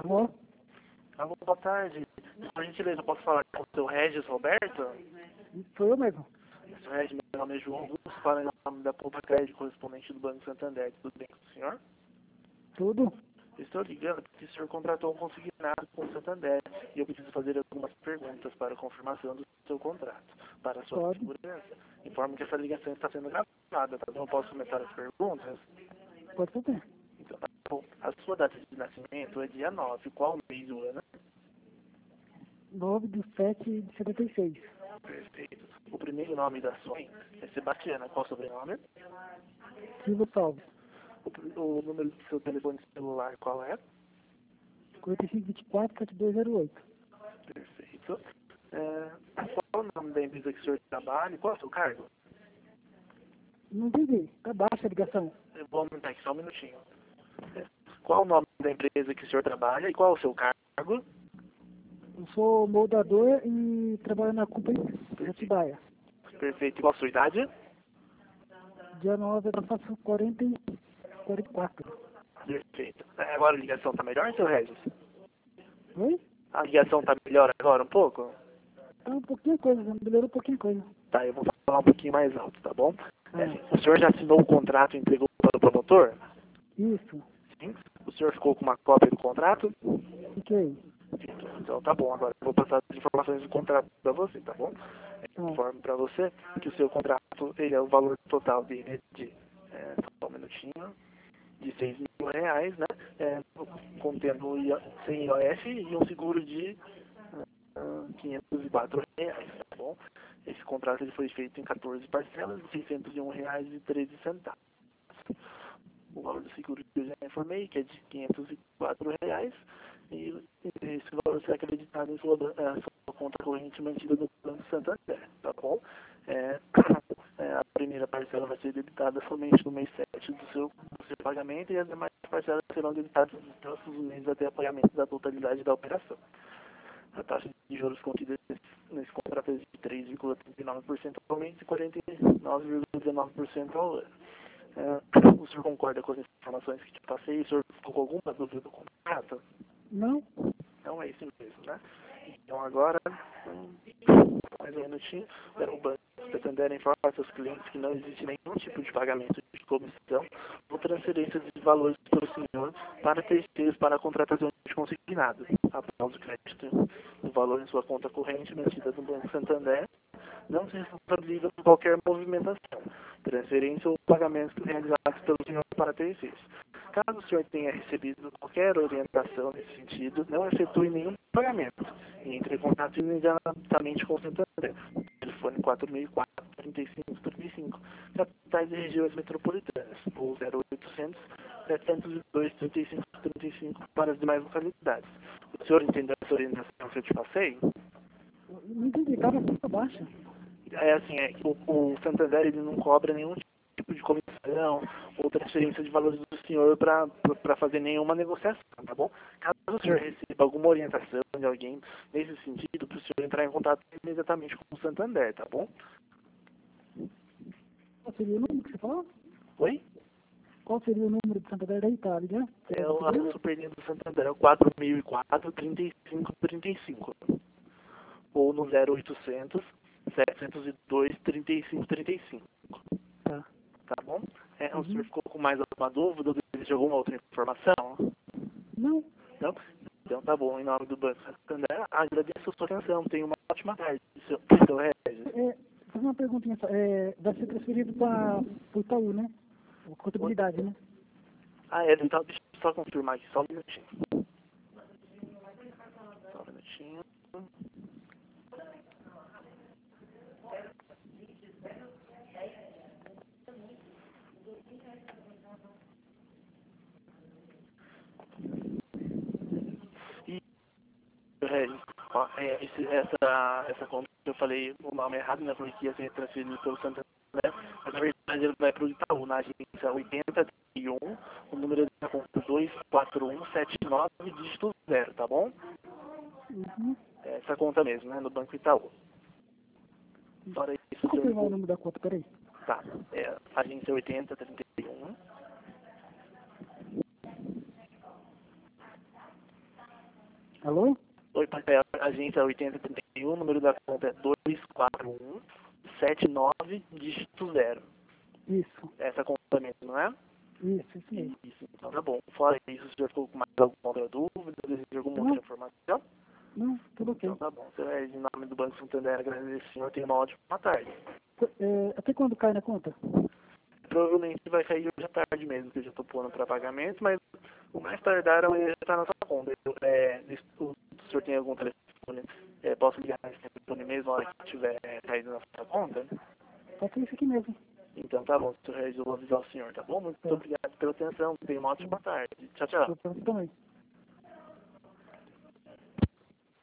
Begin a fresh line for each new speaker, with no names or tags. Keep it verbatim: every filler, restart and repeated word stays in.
Alô?
Alô, boa tarde. Por gentileza, posso falar com o seu Regis Roberto?
Sou eu mesmo.
Seu Regis, meu nome é João Luz, para em nome da Poupa Crédito, correspondente do Banco Santander. Tudo bem com o senhor?
Tudo?
Estou ligando porque o senhor contratou um consignado com o Santander e eu preciso fazer algumas perguntas para a confirmação do seu contrato. Para a sua
Pode.
segurança, informo que essa ligação está sendo gravada, tá bom? Posso começar as perguntas?
Pode fazer.
Então, tá bom. A sua data de nascimento é dia nove. Qual mês do ano?
nove de sete de setenta e seis.
Perfeito. O primeiro nome da sua mãe é Sebastiana. Qual o sobrenome?
Silvio Salves.
O, pr- o número do seu telefone celular qual é?
quarenta e cinco, vinte e quatro, setenta e dois zero oito.
Perfeito. É, qual o nome da empresa que o senhor trabalha? Qual é o seu cargo?
Não entendi. Tá baixa a ligação.
Eu vou aumentar aqui só um minutinho. É, qual o nome da empresa que o senhor trabalha e qual é o seu cargo?
Eu sou moldador e trabalho na companhia de Atibaia.
Perfeito. E qual a sua idade?
Dia nove eu faço quarenta e quarenta e quatro.
Perfeito. É, agora a ligação está melhor, seu Regis?
Oi?
A ligação está melhor agora um pouco?
Tá um pouquinho coisa, melhorou um pouquinho coisa.
Tá, eu vou falar um pouquinho mais alto, tá bom? É,
Ah,
o senhor já assinou o contrato e entregou para o promotor?
isso.
Sim. O senhor ficou com uma cópia do contrato?
Fiquei.
Então tá bom, agora eu vou passar as informações do contrato para você, tá bom?
Tá.
Eu informo para você que o seu contrato, ele é o valor total dele é de, é, só um minutinho, de seis mil reais, né? É, contendo I O- sem I O F e um seguro de ah, quinhentos e quatro reais, tá bom? Esse contrato ele foi feito em quatorze parcelas de seiscentos e um reais e treze centavos. O valor do seguro que eu já informei, que é de quinhentos e quatro reais, e esse valor será acreditado em sua, ban- eh, sua conta corrente mantida no Banco Santander, tá bom? É, é, a primeira parcela vai ser debitada somente no mês sete do seu, do seu pagamento e as demais parcelas serão debitadas nos próximos meses até o pagamento da totalidade da operação. A taxa de juros contida nesse, nesse contrato é de três vírgula trinta e nove por cento ao mês e quarenta e nove vírgula dezenove por cento ao ano. É, o senhor concorda com as informações que te passei? O senhor ficou com alguma dúvida do contrato?
Não?
Não é isso mesmo, né? Então agora, hum, mais um minutinho, o Banco Santander informa aos seus clientes que não existe nenhum tipo de pagamento de comissão ou transferência de valores pelo senhor para terceiros para a contratação de consignado. Após o crédito do valor em sua conta corrente mantida no Banco Santander, não se responsabiliza por qualquer movimentação, transferência ou pagamento realizados pelo senhor para terceiros. Caso o senhor tenha recebido qualquer orientação nesse sentido, não efetue nenhum pagamento e entre em contato imediatamente com o Santander. Telefone quatro mil e quatro, trinta e cinco, trinta e cinco, capitais e regiões metropolitanas, ou zero oitocentos, setecentos e dois, trinta e cinco, trinta e cinco para as demais localidades. O senhor entendeu essa orientação que eu te passei?
Não entendi. Tava tá baixa.
É assim, é que o, o Santander ele não cobra nenhum tipo de comissão ou transferência de valores do senhor para fazer nenhuma negociação, tá bom? Caso o senhor receba alguma orientação de alguém nesse sentido, para o senhor entrar em contato imediatamente com o Santander, tá bom?
Qual seria o número que você falou?
Oi?
Qual seria o número de Santander da Itália, né?
É o a superlinha do Santander, é o quatro mil e quatro, trinta e cinco, trinta e cinco. Ou no zero oitocentos, setecentos e dois, trinta e cinco, trinta e cinco.
Tá.
Tá bom? É, o
Uhum.
senhor ficou com mais alguma dúvida ou deseja de alguma outra informação?
Não.
Não? Então tá bom, em nome do Banco Santander, agradeço a sua atenção. Tenha uma ótima tarde, seu, seu Regis.
É, fazer uma perguntinha só. É, vai ser transferido para o Itaú, né? A contabilidade, né?
Ah, é, então deixa eu só confirmar aqui, só um minutinho. Só um minutinho. E, Regis, ó, é, esse, essa, essa conta que eu falei o nome errado, né, porque ia ser transferido pelo Santander, mas na verdade ele vai para o Itaú, na agência oitenta trinta e um, o número da conta dois quatro um sete nove, dígito zero, tá bom?
Uhum.
É essa conta mesmo, né, no Banco Itaú. Fora isso,
Deixa eu
senhor,
confirmar o número da conta, peraí.
tá, é agência oitenta trinta e um,
Alô?
Oi, papel, agência oitenta trinta e um, número da conta é dois quatro um sete nove, dígito zero.
Isso,
Essa conta mesmo, não é?
isso, isso mesmo.
Isso, então tá bom. Fora isso, o senhor ficou com mais alguma outra dúvida, deseja alguma
Não,
outra informação?
não, tudo ok.
Então tá bom. Senhor, em nome do Banco Santander, agradeço ao senhor, tenha uma ótima tarde.
É, até quando cai na conta?
Provavelmente vai cair hoje à tarde mesmo, que eu já estou pondo para pagamento, mas o mais tardar amanhã já está na sua conta. Eu, é, o senhor tem algum telefone? É, posso ligar nesse telefone mesmo na hora que tiver caído na sua conta?
Pode ser isso aqui mesmo.
Então tá bom, senhor Regis, eu vou avisar o senhor, tá bom? Muito
Tá.
obrigado pela atenção, tenha uma ótima tarde. Tchau, tchau.
Eu também.